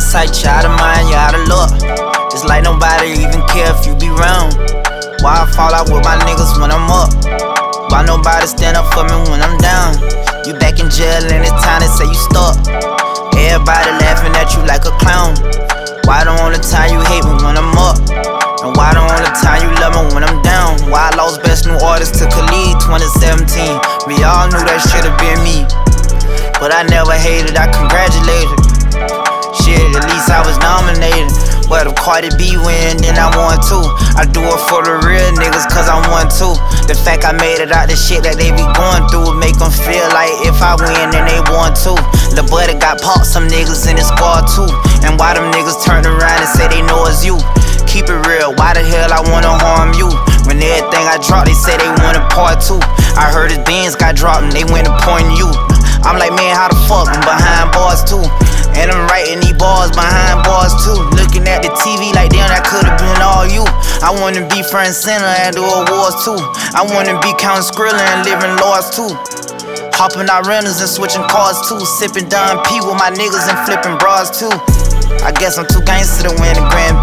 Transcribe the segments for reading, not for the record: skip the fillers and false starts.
of sight, you out of mind, you out of luck. It's like nobody even care if you be round. Why I fall out with my niggas when I'm up? Why nobody stand up for me when I'm down? You back in jail and it's time to say you stuck. Everybody laughing at you like a clown. Why the only time you hate me when I'm up? And why the only time you love me when I'm down? Why I lost best new artist to Khalid 2017? We all knew that should've been me, but I never hated, I congratulated. Shit, at least I was nominated. But if Cardi B win, then I won too. I do it for the real niggas, cause I won too. The fact I made it out the shit that they be going through make them feel like if I win, then they won too. The buddy got popped, some niggas in his squad too. And why them niggas turn around and say they know it's you? Keep it real, why the hell I wanna harm you? When everything I dropped, they say they want a part two. I heard his Benz got dropped and they went to pointing you. I'm like, man, how the fuck? I'm behind bars too. And I'm writing these bars behind bars too. Looking at the TV like, damn, that could've been all you. I wanna be front and center and do awards too. I wanna be counting Skrilla and living laws too. Hopping out rentals and switching cars too. Sipping Don P with my niggas and flipping bras too. I guess I'm too gangster to win a Grammy,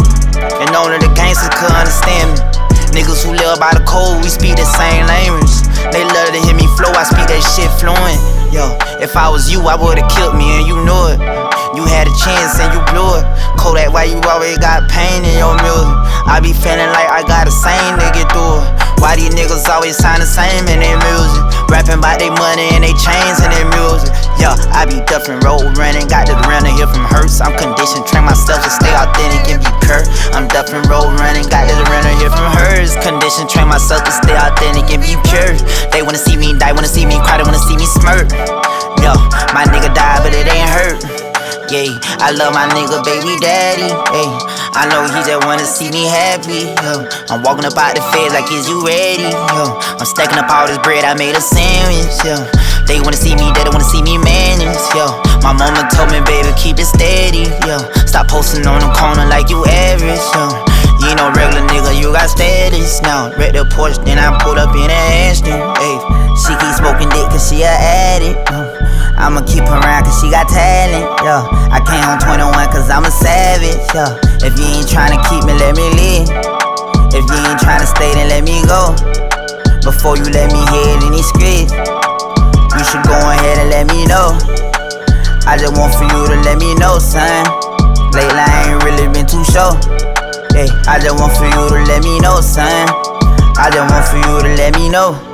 and only the gangsters could understand me. Niggas who live by the code, we speak the same language. They love to hear me flow, I speak that shit fluent. Yo, if I was you, I would've killed me and you knew it. You had a chance and you blew it. Kodak, why you always got pain in your music? I be feeling like I got the same to get through it. Why these niggas always sound the same in their music? Rapping about their money and they chains and their music. Yeah, I be duffing, road running, got the rental here from Hertz. I'm conditioned, train myself to stay authentic and be pure. I'm duffing, road running, got the rental here from Hertz. Conditioned, train myself to stay authentic and be pure. They wanna see me die, wanna see me cry, they wanna see me smirk. Yo, my nigga died, but it ain't hurt. Yeah, I love my nigga, baby daddy. Hey, I know he just wanna see me happy. Yo, I'm walking up out the feds like, is you ready? Yo, I'm stacking up all this bread, I made a sandwich. Yo, they wanna see me, they don't wanna see me manage. Yo, my mama told me, baby, keep it steady. Yo, stop posting on the corner like you average. Yo, you know regular nigga, you got status. Now, wreck the Porsche, then I pulled up in an Aston. Hey, she keep smoking dick cause she a addict. I'ma keep her around cause she got talent, yo. I came home 21 cause I'm a savage, yo. If you ain't tryna keep me, let me live. If you ain't tryna stay, then let me go. Before you let me hit any script, you should go ahead and let me know. I just want for you to let me know, son. Lately I ain't really been too sure. Hey, I just want for you to let me know, son. I just want for you to let me know.